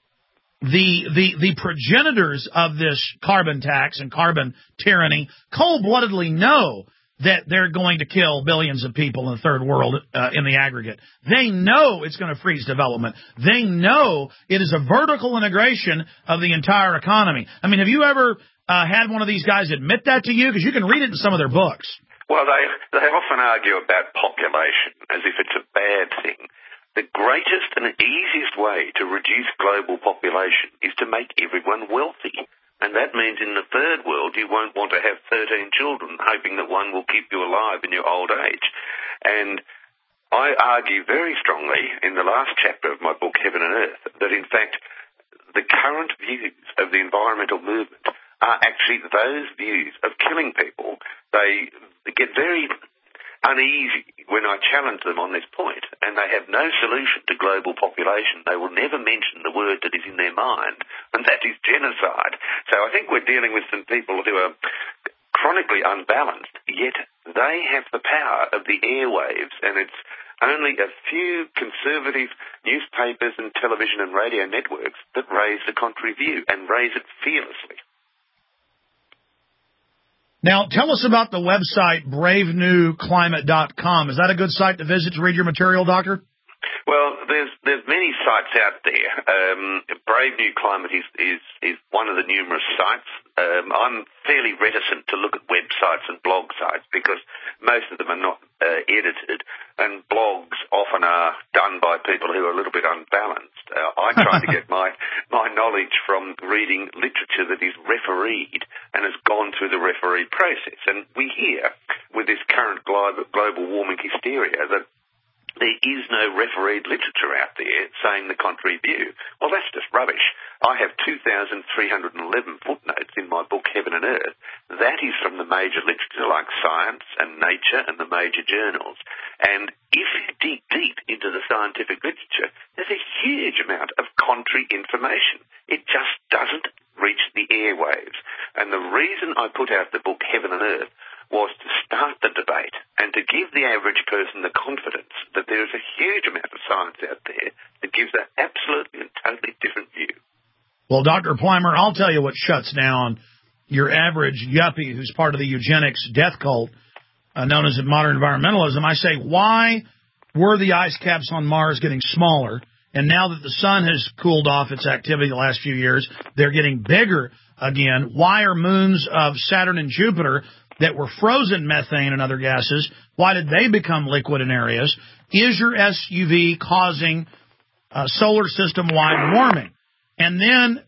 the, the, the progenitors of this carbon tax and carbon tyranny cold-bloodedly know that they're going to kill billions of people in the third world uh, in the aggregate. They know it's going to freeze development. They know it is a vertical integration of the entire economy. I mean, have you ever uh, had one of these guys admit that to you? Because you can read it in some of their books. Well, they, they often argue about population as if it's a bad thing. The greatest and easiest way to reduce global population is to make everyone wealthy. And that means in the third world, you won't want to have thirteen children, hoping that one will keep you alive in your old age. And I argue very strongly in the last chapter of my book, Heaven and Earth, that in fact, the current views of the environmental movement are actually those views of killing people. They get very uneasy when I challenge them on this point, and they have no solution to global population. They will never mention the word that is in their mind, and that is genocide. So I think we're dealing with some people who are chronically unbalanced, yet they have the power of the airwaves, and it's only a few conservative newspapers and television and radio networks that raise the contrary view, and raise it fearlessly. Now, tell us about the website brave new climate dot com. Is that a good site to visit to read your material, Doctor? Well, there's there's many sites out there. Um, Brave New Climate is, is, is one of the numerous sites. Um, I'm fairly reticent to look at websites and blog sites because most of them are not uh, edited, and blogs often are done by people who are a little bit unbalanced. Uh, I try to get my, my knowledge from reading literature that is refereed and has gone through the referee process. And we hear, with this current global, global warming hysteria, that there is no refereed literature out there saying the contrary view. Well, that's just rubbish. I have two thousand three hundred eleven footnotes in my book, Heaven and Earth. That is from the major literature like Science and Nature and the major journals. And if you dig deep into the scientific literature, there's a huge amount of contrary information. It just doesn't reach the airwaves. And the reason I put out the book, Heaven and Earth, was to start the debate and to give the average person the confidence that there is a huge amount of science out there that gives an absolutely and totally different view. Well, Doctor Plimer, I'll tell you what shuts down your average yuppie who's part of the eugenics death cult uh, known as modern environmentalism. I say, why were the ice caps on Mars getting smaller? And now that the sun has cooled off its activity the last few years, they're getting bigger again. Why are moons of Saturn and Jupiter that were frozen methane and other gases, why did they become liquid in areas? Is your S U V causing uh, solar system-wide warming? And then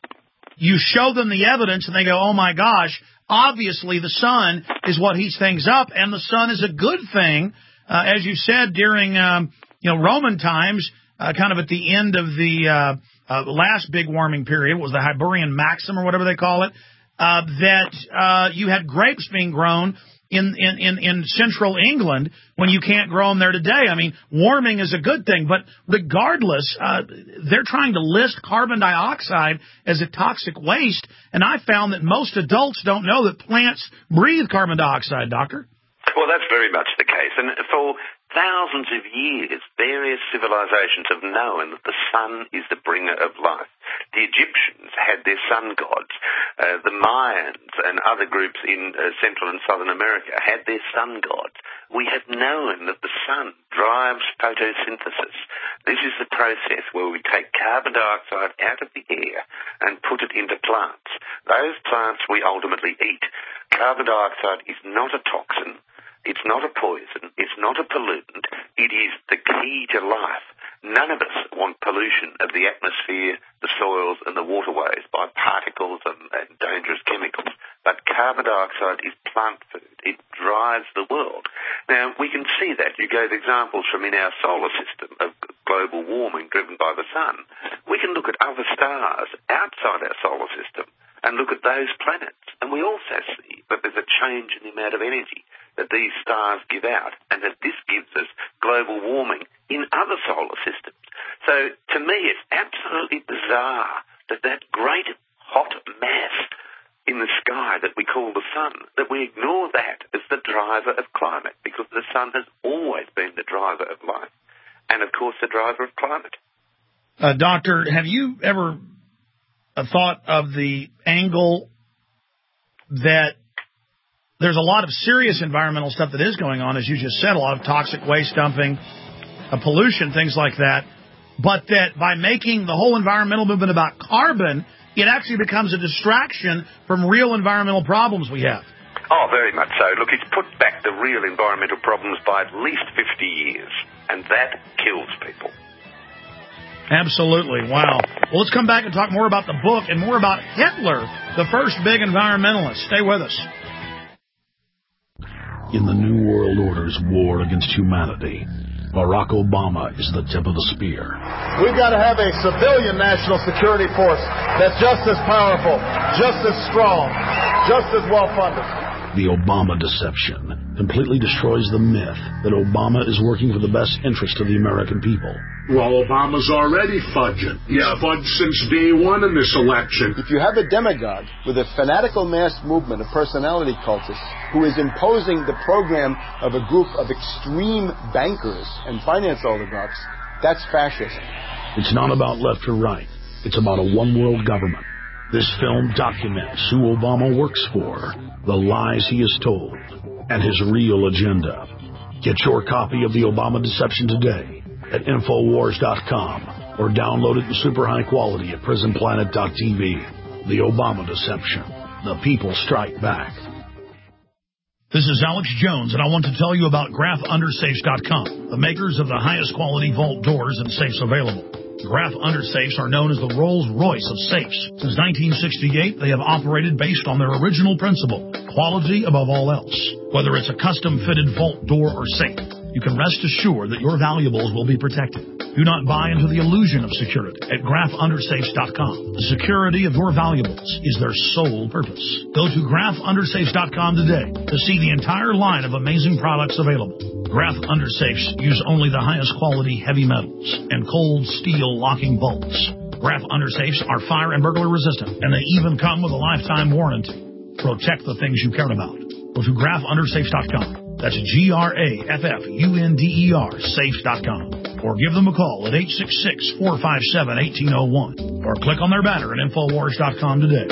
you show them the evidence, and they go, oh, my gosh, obviously the sun is what heats things up, and the sun is a good thing. Uh, as you said during um, you know Roman times, uh, kind of at the end of the uh, uh, last big warming period, was the Hyborian Maxim or whatever they call it, Uh, that uh, you had grapes being grown in, in, in, in central England when you can't grow them there today. I mean, warming is a good thing, but regardless, uh, they're trying to list carbon dioxide as a toxic waste, and I found that most adults don't know that plants breathe carbon dioxide, Doctor. Well, that's very much the case, and for thousands of years, various civilizations have known that the sun is the bringer of life. The Egyptians had their sun gods. Uh, the Mayans and other groups in uh, Central and Southern America had their sun gods. We have known that the sun drives photosynthesis. This is the process where we take carbon dioxide out of the air and put it into plants. Those plants we ultimately eat. Carbon dioxide is not a toxin. It's not a poison. It's not a pollutant. It is the key to life. None of us want pollution of the atmosphere, the soils, and the waterways by particles and, and dangerous chemicals. But carbon dioxide is plant food. It drives the world. Now, we can see that. You gave examples from in our solar system of global warming driven by the sun. We can look at other stars outside our solar system and look at those planets. And we also see that there's a change in the amount of energy that these stars give out, and that this gives us global warming in other solar systems. So, to me, it's absolutely bizarre that that great hot mass in the sky that we call the sun, that we ignore that as the driver of climate, because the sun has always been the driver of life, and, of course, the driver of climate. Uh, Doctor, have you ever uh, thought of the angle that there's a lot of serious environmental stuff that is going on, as you just said, a lot of toxic waste dumping, uh, pollution, things like that, but that by making the whole environmental movement about carbon, it actually becomes a distraction from real environmental problems we have? Oh, very much so. Look, it's put back the real environmental problems by at least fifty years, and that kills people. Absolutely. Wow. Well, let's come back and talk more about the book and more about Hitler, the first big environmentalist. Stay with us. In the New World Order's war against humanity, Barack Obama is the tip of the spear. We've got to have a civilian national security force that's just as powerful, just as strong, just as well-funded. The Obama deception completely destroys the myth that Obama is working for the best interest of the American people. Well, Obama's already fudging. He's fudged since day one in this election. If you have a demagogue with a fanatical mass movement of personality cultists who is imposing the program of a group of extreme bankers and finance oligarchs, that's fascism. It's not about left or right. It's about a one-world government. This film documents who Obama works for, the lies he has told, and his real agenda. Get your copy of The Obama Deception today at Infowars dot com or download it in super high quality at Prison Planet dot T V. The Obama Deception. The people strike back. This is Alex Jones, and I want to tell you about Graph Under Safes dot com, the makers of the highest quality vault doors and safes available. Graf Undersafes are known as the Rolls-Royce of safes. Since nineteen sixty-eight, they have operated based on their original principle, quality above all else. Whether it's a custom-fitted vault door or safe, you can rest assured that your valuables will be protected. Do not buy into the illusion of security at graf undersafes dot com. The security of your valuables is their sole purpose. Go to graf undersafes dot com today to see the entire line of amazing products available. Graf Undersafes use only the highest quality heavy metals and cold steel locking bolts. Graf Undersafes are fire and burglar resistant, and they even come with a lifetime warranty. Protect the things you care about. Go to graf undersafes dot com. That's G R A F F U N D E R, safes dot com. Or give them a call at eight six six, four five seven, one eight zero one. Or click on their banner at infowars dot com today.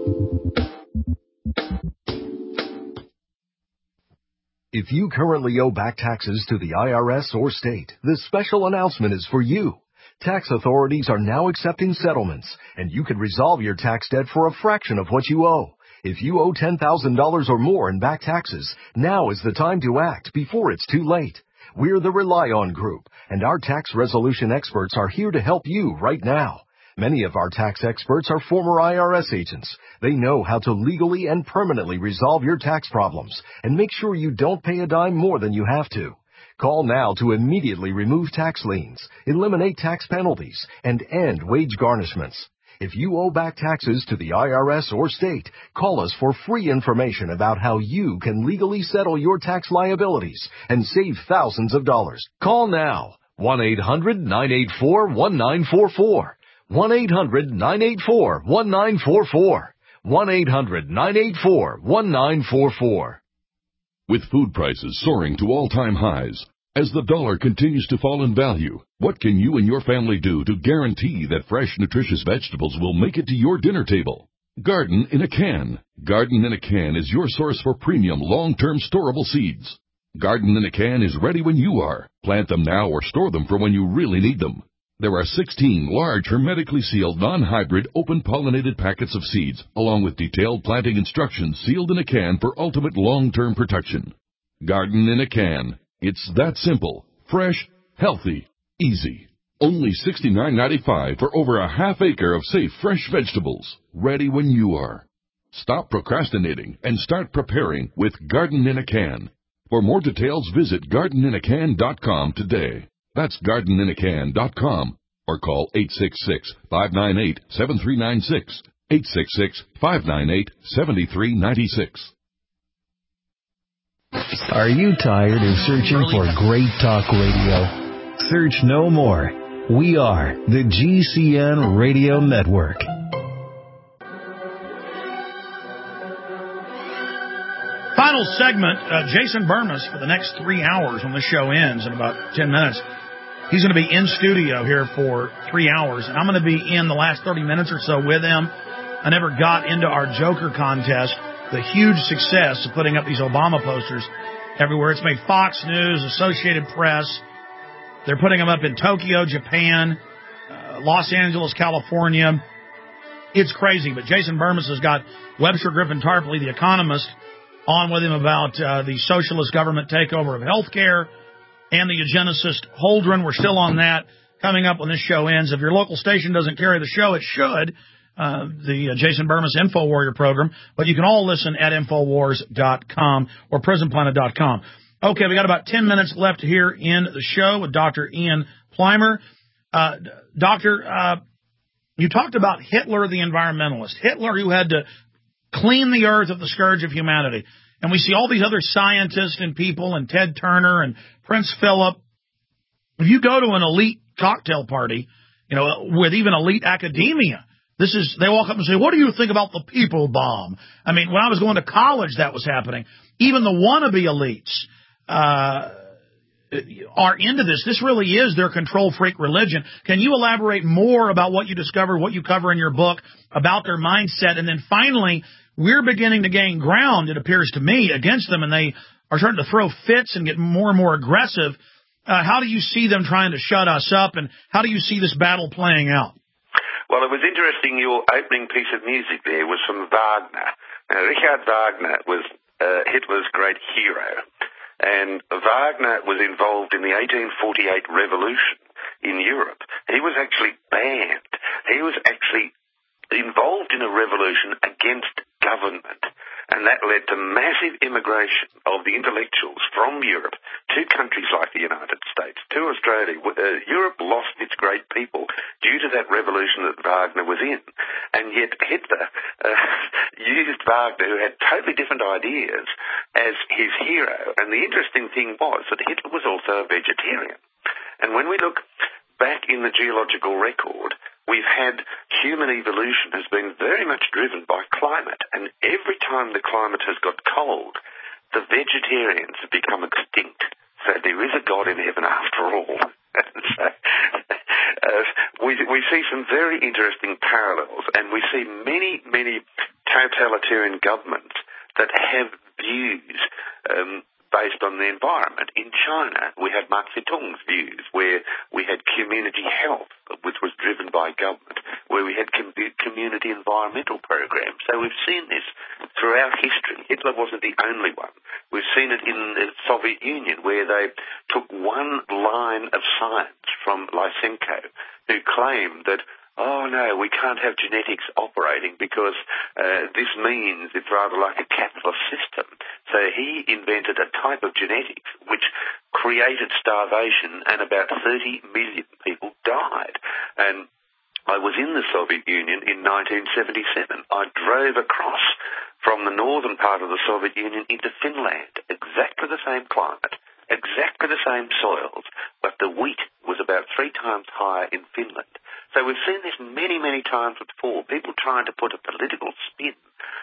If you currently owe back taxes to the I R S or state, this special announcement is for you. Tax authorities are now accepting settlements, and you can resolve your tax debt for a fraction of what you owe. If you owe ten thousand dollars or more in back taxes, now is the time to act before it's too late. We're the Rely On Group, and our tax resolution experts are here to help you right now. Many of our tax experts are former I R S agents. They know how to legally and permanently resolve your tax problems and make sure you don't pay a dime more than you have to. Call now to immediately remove tax liens, eliminate tax penalties, and end wage garnishments. If you owe back taxes to the I R S or state, call us for free information about how you can legally settle your tax liabilities and save thousands of dollars. Call now. one eight hundred, nine eight four, one nine four four. one eight hundred, nine eight four, one nine four four. one eight hundred, nine eight four, one nine four four. With food prices soaring to all-time highs, as the dollar continues to fall in value, what can you and your family do to guarantee that fresh, nutritious vegetables will make it to your dinner table? Garden in a Can. Garden in a Can is your source for premium, long-term storable seeds. Garden in a Can is ready when you are. Plant them now or store them for when you really need them. There are sixteen large, hermetically sealed, non-hybrid, open-pollinated packets of seeds, along with detailed planting instructions sealed in a can for ultimate long-term protection. Garden in a Can. It's that simple, fresh, healthy, easy. Only sixty-nine ninety-five for over a half acre of safe, fresh vegetables, ready when you are. Stop procrastinating and start preparing with Garden in a Can. For more details, visit garden in a can dot com today. That's garden in a can dot com, or call eight six six, five nine eight, seven three nine six, eight six six, five nine eight, seven three nine six. Are you tired of searching for great talk radio? Search no more. We are the G C N Radio Network. Final segment, uh, Jason Bermas for the next three hours when the show ends in about ten minutes. He's going to be in studio here for three hours, and I'm going to be in the last thirty minutes or so with him. I never got into our Joker contest, the huge success of putting up these Obama posters everywhere. It's made Fox News, Associated Press. They're putting them up in Tokyo, Japan, uh, Los Angeles, California. It's crazy, but Jason Bermas has got Webster Griffin Tarpley, the economist, on with him about uh, the socialist government takeover of health care and the eugenicist Holdren. We're still on that coming up when this show ends. If your local station doesn't carry the show, it should. Uh, the uh, Jason Bermas Info Warrior program, but you can all listen at infowars dot com or prison planet dot com. Okay, we got about ten minutes left here in the show with Doctor Ian Plimer. Uh, Doctor, uh, you talked about Hitler, the environmentalist, Hitler who had to clean the earth of the scourge of humanity. And we see all these other scientists and people and Ted Turner and Prince Philip. If you go to an elite cocktail party, you know, with even elite academia, this is, they walk up and say, what do you think about the people bomb? I mean, when I was going to college, that was happening. Even the wannabe elites, uh, are into this. This really is their control freak religion. Can you elaborate more about what you discovered, what you cover in your book about their mindset? And then finally, we're beginning to gain ground, it appears to me, against them, and they are starting to throw fits and get more and more aggressive. Uh, how do you see them trying to shut us up, and how do you see this battle playing out? Well, it was interesting. Your opening piece of music there was from Wagner. Now, Richard Wagner was uh, Hitler's great hero, and Wagner was involved in the eighteen forty-eight revolution. in Europe. He was actually banned. He was actually involved in a revolution against government. And that led to massive immigration of the intellectuals from Europe to countries like the United States, to Australia. Uh, Europe lost its great people due to that revolution that Wagner was in. And yet Hitler uh, used Wagner, who had totally different ideas, as his hero. And the interesting thing was that Hitler was also a vegetarian. And when we look back in the geological record, we've had human evolution has been very much driven by climate, and every time the climate has got cold, the vegetarians have become extinct. So there is a God in heaven after all. so, uh, we, we see some very interesting parallels, and we see many, many totalitarian governments that have views um, based on the environment. In China, we had Mao Zedong's views, where we had community health, which was driven by government, where we had com- community environmental programs. So we've seen this throughout history. Hitler wasn't the only one. We've seen it in the Soviet Union, where they took one line of science from Lysenko, who claimed that, oh, no, we can't have genetics operating because uh, this means it's rather like a capitalist system. So he invented a type of genetics which created starvation, and about thirty million people died. And I was in the Soviet Union in nineteen seventy-seven. I drove across from the northern part of the Soviet Union into Finland, exactly the same climate, exactly the same soils, but the wheat was about three times higher in Finland. So we've seen this many, many times before, people trying to put a political spin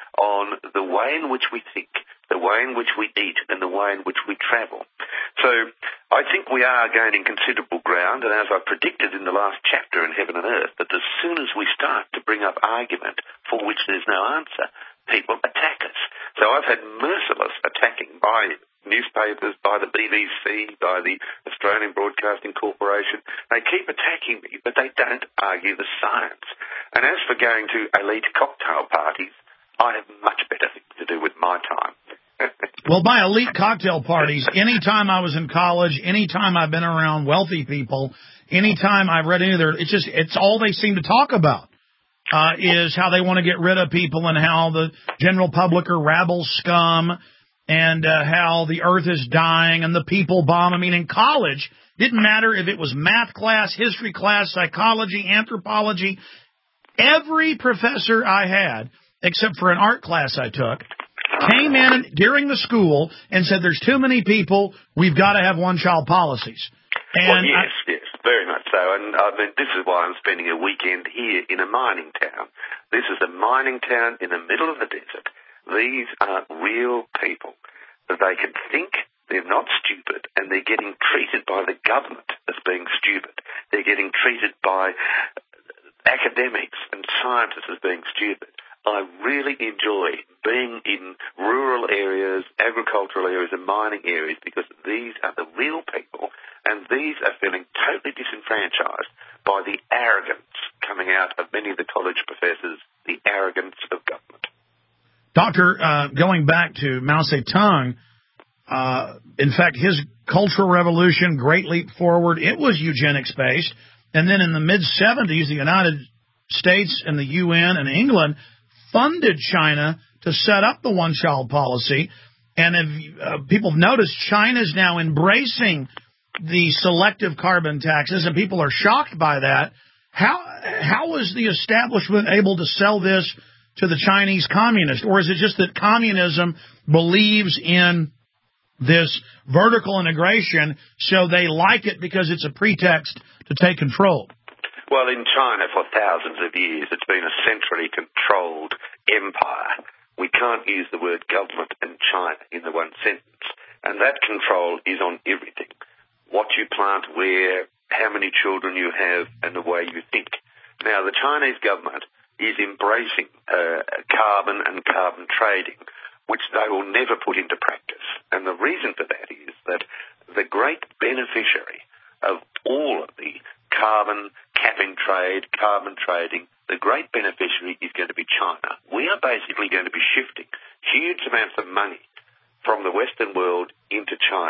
on the way in which we think, the way in which we eat, and the way in which we travel. So I think we are gaining considerable ground, and as I predicted in the last chapter in Heaven and Earth, that as soon as we start to bring up argument for which there's no answer, people attack us. So I've had merciless attacking by newspapers, by the B B C, by the Australian Broadcasting Corporation. They keep attacking me, but they don't argue the science. And as for going to elite cocktail parties, I have much better things to do with my time. Well, by elite cocktail parties, anytime I was in college, anytime I've been around wealthy people, anytime I've read any of their, it's just, it's all they seem to talk about. Uh, is how they want to get rid of people and how the general public are rabble scum, and uh, how the earth is dying and the people bomb. I mean, in college, didn't matter if it was math class, history class, psychology, anthropology. Every professor I had, except for an art class I took, came in during the school and said, there's too many people, we've got to have one-child policies. And well, yes, I, yes, very much so. And I mean, this is why I'm spending a weekend here in a mining town. This is a mining town in the middle of the desert. These are real people. They can think, they're not stupid, and they're getting treated by the government as being stupid. They're getting treated by academics and scientists as being stupid. I really enjoy being in rural areas, agricultural areas, and mining areas, because these are the real people, and these are feeling totally disenfranchised by the arrogance coming out of many of the college professors, the arrogance of government. Doctor, uh, going back to Mao Zedong, uh, in fact, his Cultural Revolution, Great Leap Forward, it was eugenics-based. And then in the mid-seventies, the United States and the U N and England funded China to set up the one-child policy. And if uh, people have noticed, China is now embracing the selective carbon taxes, and people are shocked by that. How how is the establishment able to sell this to the Chinese communists? Or is it just that communism believes in this vertical integration, so they like it because it's a pretext to take control? Well, in China for thousands of years, it's been a centrally controlled empire. We can't use the word government and China in the one sentence. And that control is on everything. What you plant where, how many children you have, and the way you think. Now, the Chinese government is embracing uh, carbon and carbon trading, which they will never put into practice. And the reason for that is that the great beneficiary of all of the carbon capping trade, carbon trading, the great beneficiary is going to be China. We are basically going to be shifting huge amounts of money from the Western world into China.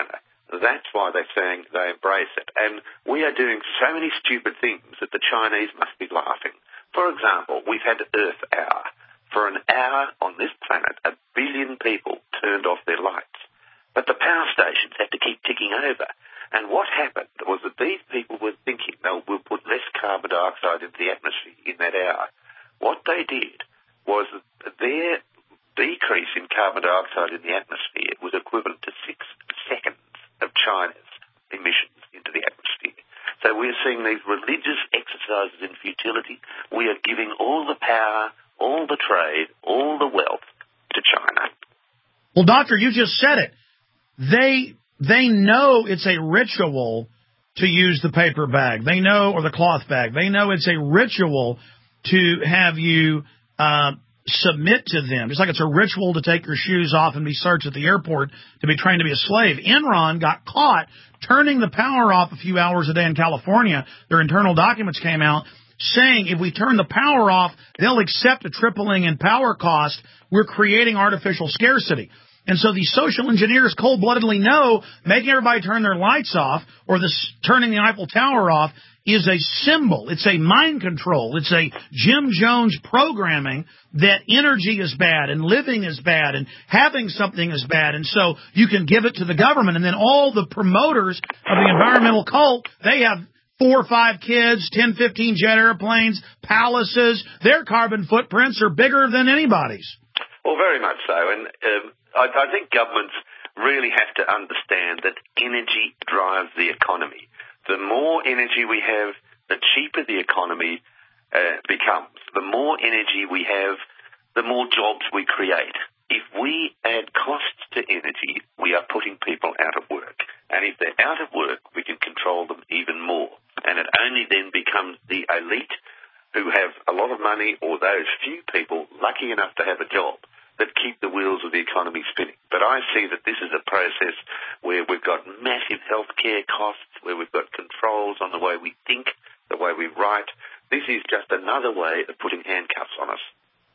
That's why they're saying they embrace it. And we are doing so many stupid things that the Chinese must be laughing. For example, we've had Earth Hour. For an hour on this planet, a billion people turned off their lights. But the power stations had to keep ticking over. And what happened was that these people were thinking, no, we'll put less carbon dioxide into the atmosphere in that hour. What they did was that their decrease in carbon dioxide in the atmosphere was equivalent to six seconds of China's emissions into the atmosphere. So we're seeing these religious exercises in futility. We are giving all the power, all the trade, all the wealth to China. Well, Doctor, you just said it. They they know it's a ritual to use the paper bag. They know, or the cloth bag. They know it's a ritual to have you uh, submit to them. Just like it's a ritual to take your shoes off and be searched at the airport to be trained to be a slave. Enron got caught turning the power off a few hours a day in California. Their internal documents came out saying if we turn the power off, they'll accept a tripling in power cost. We're creating artificial scarcity. And so these social engineers cold-bloodedly know making everybody turn their lights off or this, turning the Eiffel Tower off is a symbol. It's a mind control. It's a Jim Jones programming that energy is bad and living is bad and having something is bad. And so you can give it to the government. And then all the promoters of the environmental cult, they have four or five kids, ten, fifteen jet airplanes, palaces. Their carbon footprints are bigger than anybody's. Well, very much so. And um, I, I think governments really have to understand that energy drives the economy. The more energy we have, the cheaper the economy uh, becomes. The more energy we have, the more jobs we create. If we add costs to energy, we are putting people out of work. And if they're out of work, we can control them even more. And it only then becomes the elite who have a lot of money or those few people lucky enough to have a job that keep the wheels of the economy spinning. But I see that this is a process where we've got massive healthcare costs, where we've got controls on the way we think, the way we write. This is just another way of putting handcuffs on us.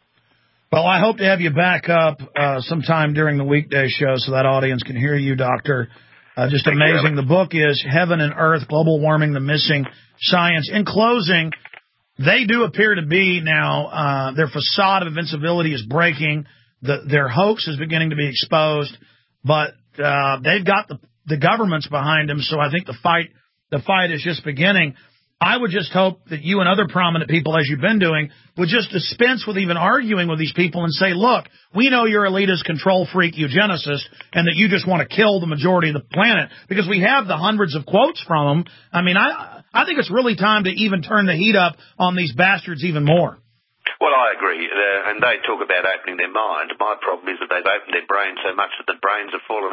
Well, I hope to have you back up uh, sometime during the weekday show so that audience can hear you, Doctor. Uh, just Thank amazing. You, the book is Heaven and Earth, Global Warming, the Missing Science. In closing, they do appear to be now, uh, their facade of invincibility is breaking. The, their hoax is beginning to be exposed, but uh, they've got the, the governments behind them. So I think the fight, the fight is just beginning. I would just hope that you and other prominent people, as you've been doing, would just dispense with even arguing with these people and say, look, we know you're elitist, control freak, eugenicist, and that you just want to kill the majority of the planet, because we have the hundreds of quotes from them. I mean, I, I think it's really time to even turn the heat up on these bastards even more. Well, I agree, uh, and they talk about opening their mind. My problem is that they've opened their brain so much that the brains have fallen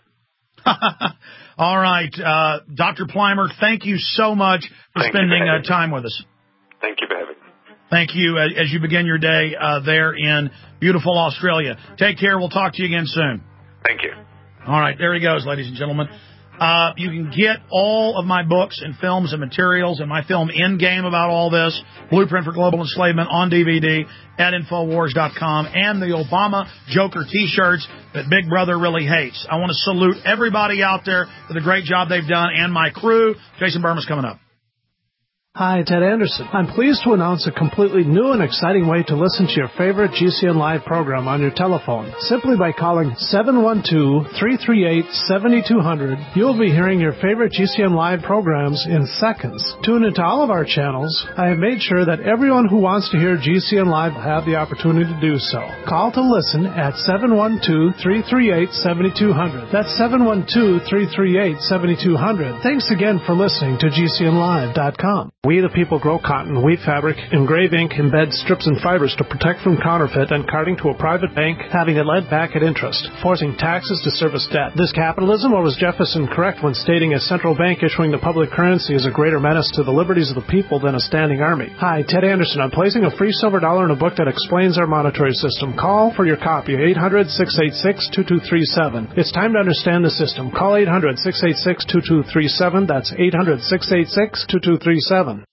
out. All right, uh, Doctor Plimer, thank you so much for thank spending for uh, time with us. Thank you for having me. Thank you uh, as you begin your day uh, there in beautiful Australia. Take care. We'll talk to you again soon. Thank you. All right, there he goes, ladies and gentlemen. Uh, you can get all of my books and films and materials and my film Endgame about all this, Blueprint for Global Enslavement, on D V D at Infowars dot com, and the Obama Joker T-shirts that Big Brother really hates. I want to salute everybody out there for the great job they've done and my crew. Jason Burma's coming up. Hi, Ted Anderson. I'm pleased to announce a completely new and exciting way to listen to your favorite G C N Live program on your telephone. Simply by calling seven one two, three three eight, seven two zero zero, you'll be hearing your favorite G C N Live programs in seconds. Tune into all of our channels. I have made sure that everyone who wants to hear G C N Live will have the opportunity to do so. Call to listen at seven one two, three three eight, seven two zero zero. That's seven one two, three three eight, seven two zero zero. Thanks again for listening to G C N live dot com. We the people grow cotton, weave fabric, engrave ink, embed strips and fibers to protect from counterfeit and carting to a private bank, having it lent back at interest, forcing taxes to service debt. This capitalism, or was Jefferson correct when stating a central bank issuing the public currency is a greater menace to the liberties of the people than a standing army? Hi, Ted Anderson. I'm placing a free silver dollar in a book that explains our monetary system. Call for your copy, eight hundred, six eight six, two two three seven. It's time to understand the system. Call eight hundred, six eight six, two two three seven. That's eight hundred, six eight six, two two three seven.